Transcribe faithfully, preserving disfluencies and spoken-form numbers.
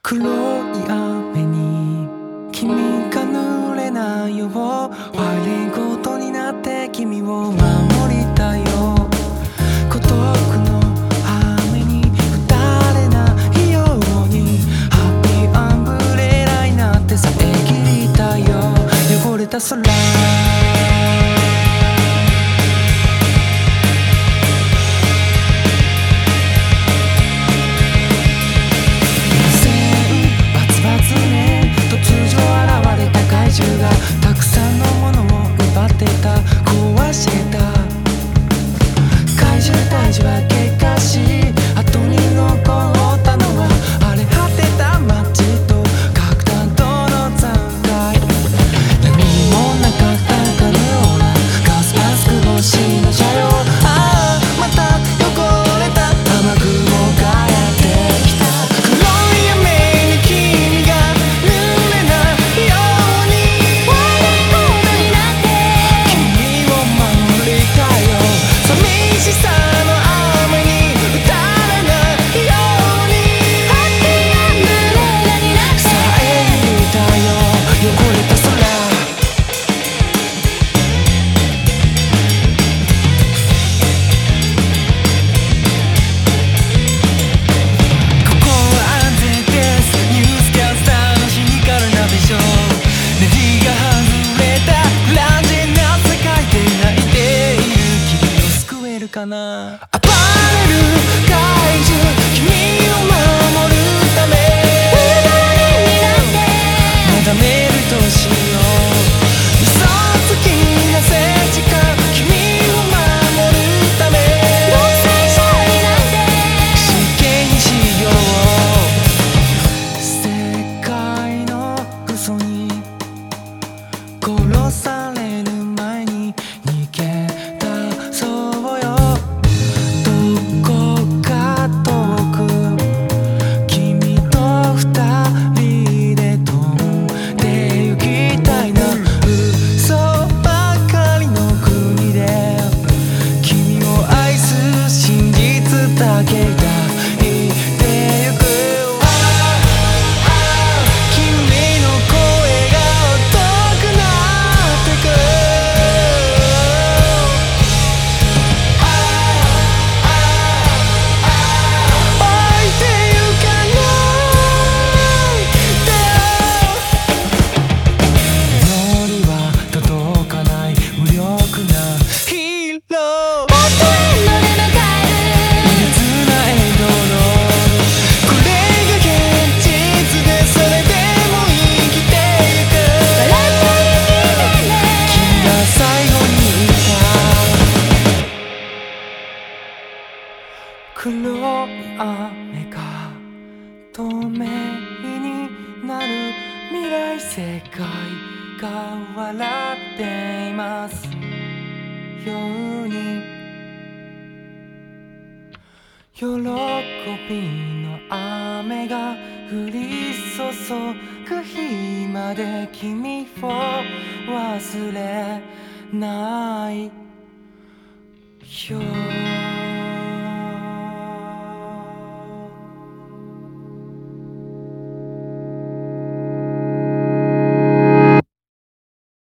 黒い雨に君が濡れないようワイレンコートになって君を守りたいよ。孤独の雨に打たれないようにハッピーアンブレラになって遮りたいよ。汚れた空たくさんのものを奪ってた壊してた怪獣たちは結果し後に残ったのは荒れ果てた街と核弾頭の残骸。何もなかったかのようなガスマスク越しの車両。ああまた汚れた雨雲がやってきた。黒い雨に君が濡れないように寂しさの雨に打たれないように遮りたいよ汚れた空。ここは安全です。ニュースキャスターのシニカルなビジョン。ネジが外れたランジェな世界で泣いている君を救えるかな。暴れる怪獣君を守るためまだメールとしよう。嘘つきな政治家君を守るため真剣にしよう。世界の嘘に殺される前に逃げ出そうよ。どこか遠く君と二人で飛んで行きたいな。嘘ばかりの国で君を愛す真実だけが言ってゆく。君の声が遠くなってく。置いてゆかないで。祈りは届かない無力なヒーロー。苛立なエンドロール。これが現実でそれでも生きてゆく。君が最後にいた黒い雨が透明になる未来。世界が笑っていますように。喜びの雨が降り注ぐ日まで君を忘れないよ。